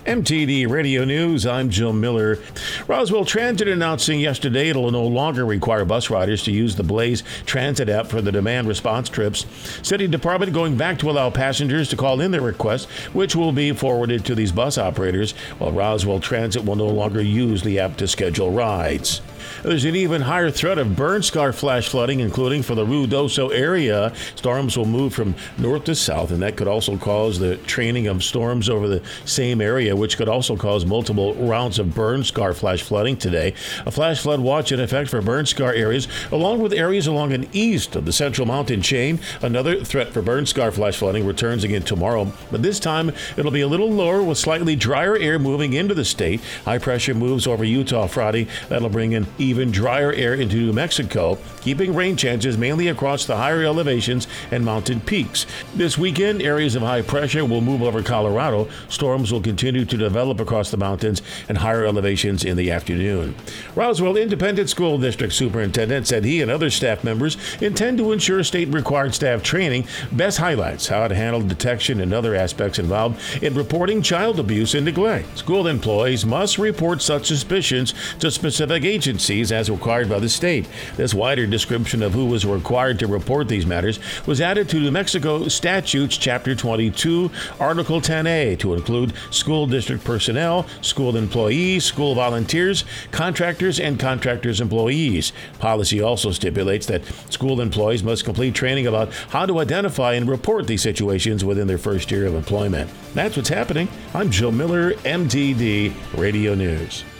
MTD Radio News, I'm Joe Miller. Roswell Transit announcing yesterday it'll no longer require bus riders to use the Blaze Transit app for the demand response trips. City Department going back to allow passengers to call in their requests, which will be forwarded to these bus operators, while Roswell Transit will no longer use the app to schedule rides. There's an even higher threat of burn scar flash flooding, including for the Ruidoso area. Storms will move from north to south, and that could also cause the training of storms over the same area, which could also cause multiple rounds of burn scar flash flooding today. A flash flood watch in effect for burn scar areas, along with areas along and east of the Central Mountain chain. Another threat for burn scar flash flooding returns again tomorrow, but this time it'll be a little lower with slightly drier air moving into the state. High pressure moves over Utah Friday. That'll bring in even drier air into New Mexico, keeping rain chances mainly across the higher elevations and mountain peaks. This weekend, areas of high pressure will move over Colorado. Storms will continue to develop across the mountains and higher elevations in the afternoon. Roswell Independent School District Superintendent said he and other staff members intend to ensure state-required staff training. Best highlights how to handle detection and other aspects involved in reporting child abuse and neglect. School employees must report such suspicions to specific agencies as required by the state. This wider description of who was required to report these matters was added to New Mexico Statutes Chapter 22, Article 10A, to include school district personnel, school employees, school volunteers, contractors, and contractors' employees. Policy also stipulates that school employees must complete training about how to identify and report these situations within their first year of employment. That's what's happening. I'm Joe Miller, MTD Radio News.